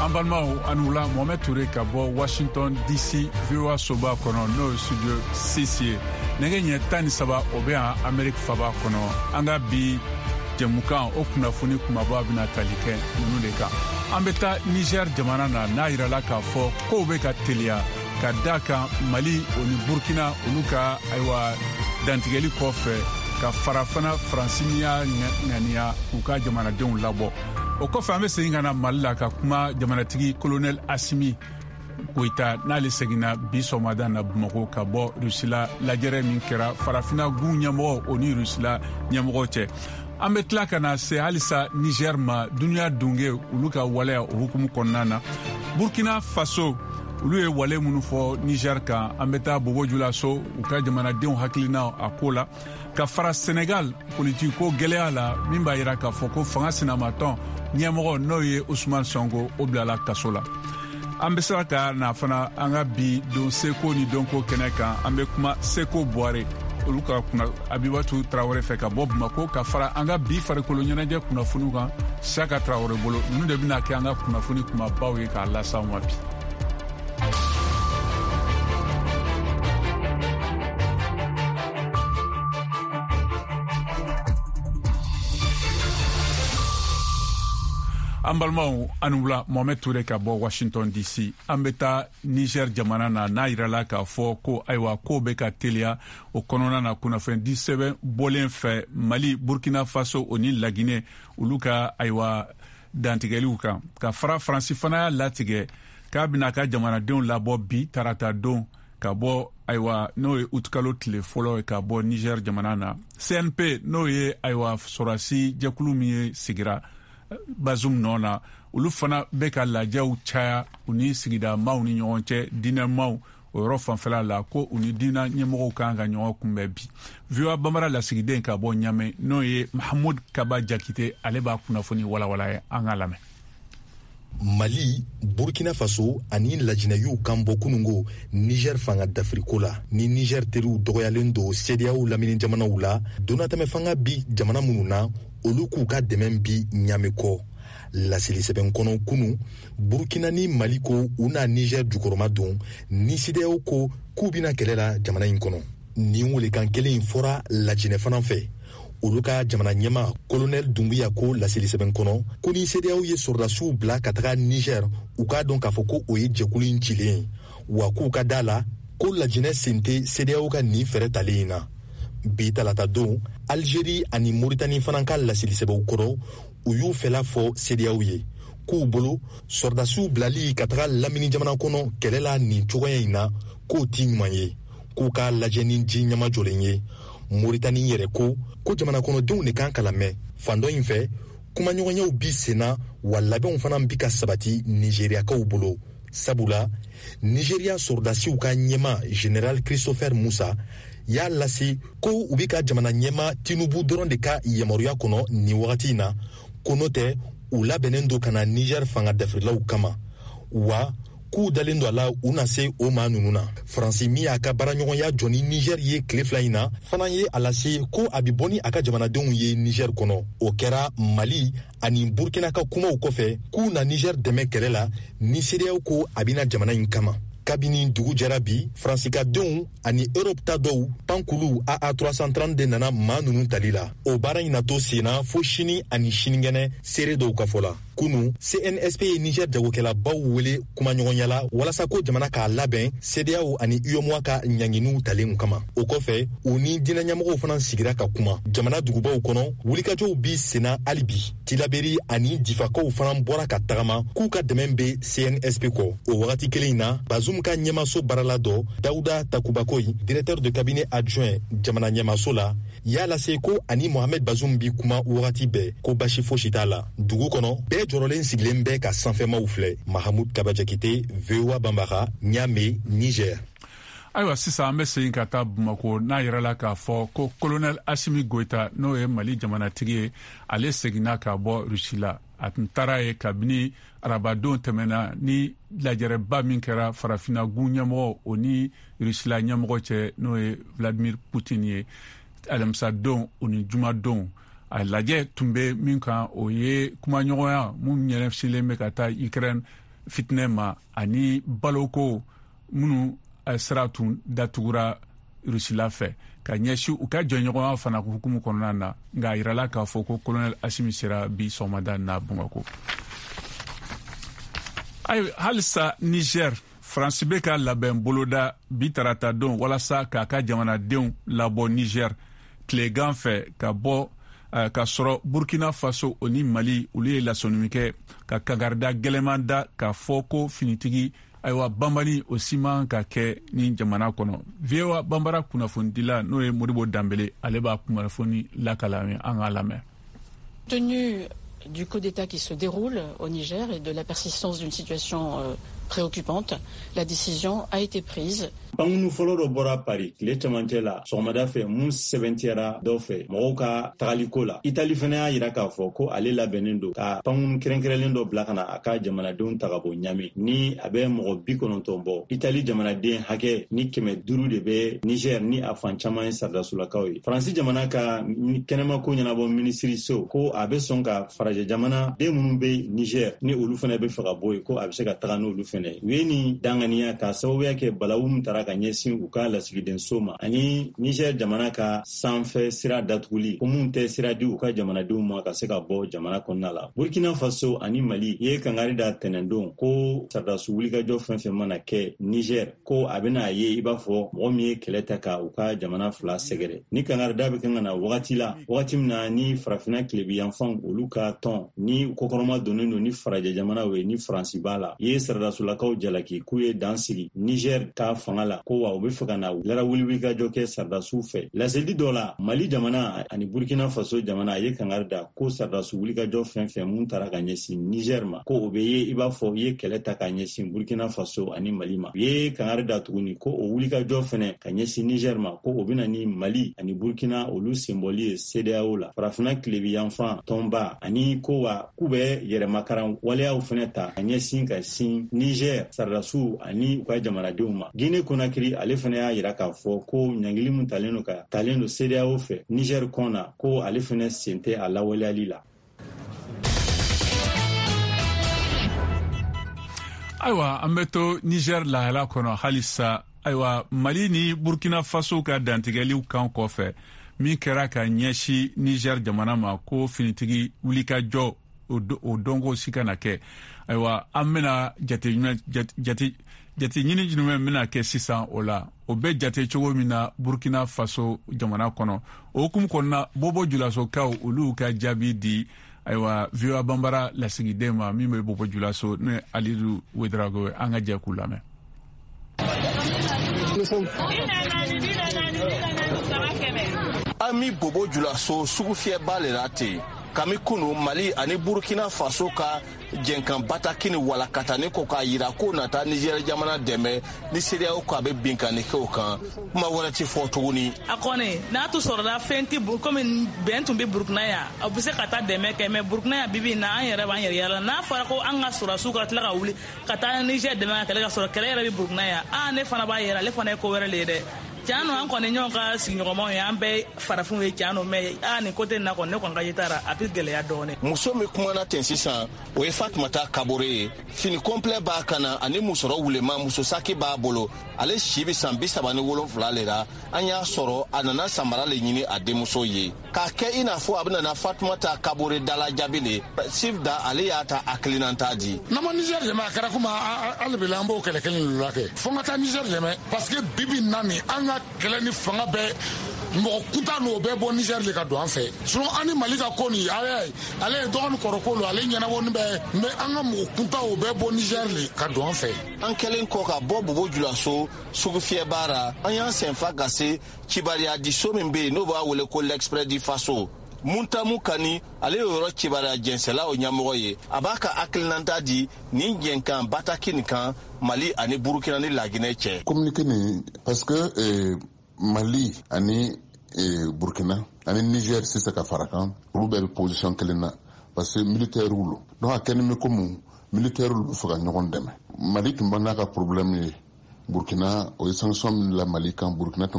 An balimaw ani wula Mohamed Touré ka bɔ Washington DC VOA soba kɔnɔ n'o ye studio 6 ye. Nɛgɛ ɲɛ 13 o bɛ yan Amérique faba kɔnɔ. An ka bi jɛmukan o kunnafoni kumaba bɛna tali kɛ ninnu de kan. An bɛ taa Niger jamana na n'a yirala k'a fɔ kow bɛ ka teliya ka da kan Mali o ni Burkina olu ka ayiwa dantigɛli kɔfɛ ka fara fana Faransi ni y'a ŋaniya k'u ka jamanadenw labɔ. O kɔfɛ an bɛ segin ka na Mali la ka kuma jamanatigi Colonel Assimi Goïta n'ale seginna bi sɔgɔmada na Bamako ka bɔ Rusila lajɛrɛ min kɛra farafina gun ɲɛmɔgɔ o ni Rusila ɲɛmɔgɔ cɛ. An bɛ tila ka na se halisa Niger ma duniya dunge olu ka waleya o hukumu kɔnɔna na. Burkina Faso olu ye wale minnu fɔ Niger kan an bɛ taa Bobojula so u ka jamanadenw hakilina a ko la ka fara Senegal politiko gɛlɛya la min b'a yira k'a fɔ ko fanga sinamatɔn ɲɛmɔgɔ n'o ye Ousmane Sonko o bilala kaso la. An bɛ se ka na fana an ka bi don seko ni donko kɛnɛ kan an bɛ kuma Seko Buware olu ka Abibatu Traoré fɛ ka bɔ Bamako ka fara an ka bi farikolo ɲɛnajɛ kunnafoniw kan Saka Traoré bolo ninnu de bɛna kɛ an ka kunnafoni kumabaw ye k'a lase an ma bi. An balimaw ani wula Mohamed Touré ka bɔ Washington DC. An bɛ taa Niger jamana na n'a yirala k'a fɔ ko ayiwa ko bɛ ka teliya o kɔnɔna na kunnafoni di sɛbɛn bɔlen fɛ Mali, Burkina Faso o ni Laginɛ olu ka ayiwa dantigɛliw kan ka fara Faransi fana y'a latigɛ k'a bɛna ka jamanadenw labɔ bi tarata don ka bɔ ayiwa n'o ye utikalo tile fɔlɔ ye ka bɔ Niger jamana na. CNP n'o ye ayiwa sɔrɔdasi jɛkulu min ye sigira Bazoum nɔ na olu fana bɛ ka lajɛw caya u ni sigida maaw ni ɲɔgɔn cɛ diinɛ maaw o yɔrɔ fanfɛla la ko u ni diinɛ ɲɛmɔgɔw kan ka ɲɔgɔn kunbɛn bi. VOA Bambara lasigiden ka bɔ Ɲamɛ n'o ye Mahamoud Kaba Jakite ale b'a kunnafoni walawala ye an ka lamɛn. Mali, Burkina Faso ani lajinɛyiw kan bɔ kunungo Niger fanga dafiriko la ni Niger teriw dɔgɔyalen do CEDEAO lamini jamanaw la donatɛmɛ fanga bi jamana minnu na olu k'u ka dɛmɛ bi Ɲamɛ kɔ. Lasili sɛbɛn kɔnɔ kunu Burkina ni Mali ko u na Niger jukɔrɔma don ni CEDEAO ko k'u bina kɛlɛ la jamana in kɔnɔ. Ni welekan kelen in fɔra lajinɛ fana fɛ. Olu ka jamana ɲɛma Colonel Doumbouya ko lasili sɛbɛn kɔnɔ ko ni CEDEAO ye sɔrɔdasiw bila ka taga Niger u k'a dɔn k'a fɔ ko o ye jɛkulu in cilen wa k'u ka da la ko lajinɛ sen tɛ CEDEAO ka nin fɛrɛ talen in na. Bi talata don Algérie ani Mauritanie fana ka lasili sɛbɛnw kɔrɔ u y'u fɛla fɔ CEDEAO ye k'u bolo sɔrɔdasiw bilali ka taga lamini jamana kɔnɔ kɛlɛ la nin cogoya in na k'o ti ɲuman ye k'u ka lajɛ ni ji ɲama jɔlen ye. Mauritanie yɛrɛ ko jamana kɔnɔdenw de kan ka lamɛn fan dɔ in fɛ kumaɲɔgɔnyaw bi senna wa labɛnw fana bi ka sabati Nigeriakaw bolo sabula Nigeria sɔrɔdasiw ka ɲɛma Général Christopher Moussa y'a lase ko u bi ka jamana ɲɛma Tinubu dɔrɔn de ka yamaruya kɔnɔ nin wagati in na ko n'o tɛ u labɛnnen do ka na Niger fanga dafirilaw kama wa k'u dalen do a la u na se o maa ninnu na. Faransi min y'a ka baaraɲɔgɔnya jɔ ni Niger ye tile fila in na fana ye a lase ko a bi bɔ ni a ka jamanadenw ye Niger kɔnɔ. O kɛra Mali ani Burkina ka kumaw kɔfɛ k'u na Niger dɛmɛ kɛlɛ la ni CEDEAO ko a bina jamana in kama. Kabini dugu jɛra bi Faransikadenw ani Europe ta dɔw pankulu AA330 de nana maa ninnu tali la. O baara in na to senna fo sini ani sinikɛnɛ seere dɔw ka fɔ la. Kunu CNSP ye Niger jagokɛlabaw wele kumaɲɔgɔnya la walasa ko jamana k'a labɛn CEDEAO ani UEMOA ka ɲanginiw talen kama. O kɔfɛ u ni diinɛ ɲɛmɔgɔw fana sigira ka kuma. Jamana dugubaw kɔnɔ wulikajɔw bi senna hali bi. Tilaberi ani Difakaw fana bɔra ka tagama k'u ka dɛmɛ be CNSP kɔ. O wagati kelen in na Bazoum ka ɲɛmaso baarala dɔ Dawuda Takubakoyi directeur de cabinet adjoint jamana ɲɛmaso la y'a lase ko ani Mohamed Bazoum bi kuma wagati bɛɛ ko basi fosi t'a la. Dugu kɔnɔ bɛɛ jɔrɔlen sigilen bɛ ka sanfɛmaw filɛ. Mahamoud Kaba Jakite, VOA Bambara, Ɲamɛ, Niger. Ayiwa sisan an bɛ segin ka taa Bamako n'a yɛrɛla k'a fɔ ko Colonel Assimi Goïta n'o ye Mali jamanatigi ye ale seginna ka bɔ Rusi la. A tun taara ye kabini arabadon tɛmɛna ni lajɛrɛba min kɛra farafina gun ɲɛmɔgɔ o ni Rusila ɲɛmɔgɔ cɛ n'o ye Vladimir Poutine ye alamisadon o ni jumadon. A lajɛ tun bɛ min kan o ye kumaɲɔgɔnya mun ɲɛnɛsilen bɛ ka taa Ukraine fitinɛ ma ani baloko minnu sira tun datugura rusila fɛ ka ɲɛsi u ka jɔnɲɔgɔnya fana hukumu kɔnɔna na nka a yirala k'a fɔ ko colonel Asimi sera bi sɔgɔmada na Bamako. Halisa Niger France bɛ ka labɛn boloda bi tarata don walasa k'a ka jamanadenw labɔ Niger tilegan fɛ ka bɔ ka sɔrɔ Burkina Faso o ni Mali olu ye lasɔnni min kɛ ka kangarida gɛlɛman da k'a fɔ ko finitigi ayiwa banbali o si man ka kɛ ni jamana kɔnɔ. VOA banbara kunnafonidila n'o ye Modibo Dambele ale b'a kunnafoni lakalami an k'a lamɛn. Tenu du coup d'État qui se déroule au Niger et de la persistance d'une situation préoccupante, la décision a été prise. Pangunu fɔlɔ dɔ bɔra Paris tile cɛmancɛ la sɔgɔmada fɛ mun sɛbɛntiyara dɔw fɛ mɔgɔw ka tagaliko la. Itali fana y'a yira k'a fɔ ko ale labɛnnen don ka pangunu kɛrɛnkɛrɛnlen dɔ bila ka na a ka jamanadenw ta ka bɔ Ɲame ni a bɛ mɔgɔ 90 bɔ. Itali jamanaden hakɛ ni 500 de bɛ Niger ni a fan caman ye saridasolakaw ye. Faransi jamana ka kɛnɛmako ɲɛnabɔ minisiriso ko a bɛ sɔn ka farajɛ jamana den minnu bɛ Niger ni olu fana bɛ fɛ ka bɔ yen ko a bɛ se ka taga n'olu fana. U ye nin danganiya ka sababuya kɛ balawu min taara ka ɲɛsin u ka lasigidenso ma ani Niger jamana ka sanfɛ sira datuguli ko mun tɛ sira di u ka jamanadenw ma ka se ka bɔ jamana kɔnɔna la. Burkina Faso ani Mali ye kangari da tɛnɛndon ko sardasu wulikajɔ fɛn fɛn mana kɛ Niger ko a bɛna ye i b'a fɔ mɔgɔ min ye kɛlɛ ta ka u ka jamana fila sɛgɛrɛ. Ni kangari da bɛ kan ka na wagati la wagati min na ni farafina tilebiyanfanw olu ka tɔn ni kokɔrɔma donnen don ni farajɛ jamanaw ye ni Faransi b'a la ye sardasulakaw jalaki k'u ye dan sigi Niger ka fanga la ko wa u bɛ fɛ ka na lara wulikajɔ kɛ sardasiw fɛ. Laseli dɔ la Mali jamana ani Burkina Faso jamana ye kangari da ko sardasu wulikajɔ fɛn fɛn mun taara ka ɲɛsin Niger ma ko o bɛ ye i b'a fɔ i ye kɛlɛ ta ka ɲɛsin Burkina Faso ani Mali ma. U ye kangari da tuguni ko o wulikajɔ fɛnɛ ka ɲɛsin Niger ma ko o bɛna ni Mali ani Burkina olu sembɔli ye CEDEAO la. Farafina tilebiyanfan tɔnba ani ko wa k'u bɛ yɛrɛmakaran waleyaw fɛnɛ ta ka ɲɛsin ka sin Niger sardasiw ani u ka jamanadenw ma. Guinée Conakry ale fana y'a yira k'a fɔ ko ɲangili mun talen don CEDEAO fɛ Niger kɔn na ko ale fana sen tɛ a lawaleyali la. Ayiwa an bɛ to Niger lahala kɔnɔ halisa ayiwa Mali ni Burkina Faso ka dantigɛliw kan kɔfɛ min kɛra ka ɲɛsi Niger jamana ma ko finitigi wulikajɔ o donko si kana kɛ ayiwa an bɛna jate ɲini jumɛn bɛna kɛ sisan o la o bɛ jate cogo min na Burkina Faso jamana kɔnɔ o hukumu kɔnɔna Bobo Julasokaw olu ka jaabi di ayiwa VOA banbara lasigiden ma min bɛ Bobo Julaso n'o ye Alidu Wedrago ye an ka jɛ k'u lamɛn. Ami Bobo Julaso sugu fiyɛba le la ten kami kunu Mali ani Burkina Faso ka jɛnkan batakini walakatani ko k'a yira ko nata Niger jamana dɛmɛ ni CEDEAO ko a bɛ binkannikɛw kan kuma wɛrɛ ti fɔ tuguni. A kɔni n'a tun sɔrɔla fɛn ti komi bɛn tun bɛ Burkina yan a bɛ se ka taa dɛmɛ kɛ mɛ Burkina yan bibi na an yɛrɛ b'an yɛrɛ yala n'a fɔra ko an ka sɔrɔsiw ka tila ka wuli ka taa Niger dɛmɛ ka kɛlɛ ka sɔrɔ kɛlɛ yɛrɛ bɛ Burkina yan ne fana b'a yɛrɛ ale fana ye ko wɛrɛ le ye dɛ. Tiɲɛ an kɔni ɲɔgɔn ka sigiɲɔgɔnmaw ye an bɛɛ farafinw ye tiɲɛ mɛ nin côté na kɔni ne kɔni ka yitara a bɛ gɛlɛya dɔɔnin. Muso min kumana ten sisan o ye Fatumata Kabore ye fini complet b'a kana ani musɔrɔ wulema muso saki b'a bolo ale si bɛ san 37 le la an y'a sɔrɔ a nana samara le ɲini a denmuso ye k'a kɛ i n'a fɔ a bɛ nana Fatumata Kabore dala jaabi le Sifda ale y'a ta hakilinanta di. Nama Niger dɛmɛ a kɛra komi hali bi an b'o kɛlɛ kelen de la kɛ fo n ka taa Niger dɛmɛ parce que bibi nani an ka kɛlɛ ni fanga bɛɛ mɔgɔ kunta n'o bɛɛ bɔ Niger de ka don an fɛ sinon an ni Mali ka ko nin ale ye dɔgɔni kɔrɔko lo ale ɲɛnabɔni bɛ mais an ka mɔgɔ kunta o bɛɛ bɔ Niger de ka don an fɛ. An kɛlen kɔ ka bɔ Bobo Julaso sugu fiyɛba ra an y'an senfa ka se cibariya di so min bɛ yen n'o b'a wele ko l'Express du Faso. Muntamu Kani ale yɔrɔ cibariya jɛnsɛla o ɲɛmɔgɔ ye a b'a ka hakilinanta di nin jɛnkan batakini kan Mali ani Burkina ni Laginɛ cɛ. Communiqué nin parce que Mali ani Burkina ani Niger sisan ka fara kan olu bɛɛ bɛ position kelen na parce que militaire lo donc a kɛlen bɛ komi militaire lu bɛ fɛ ka ɲɔgɔn dɛmɛ Mali tun b'a n'a ka problème ye Burkina o ye sanction min la Mali kan Burkina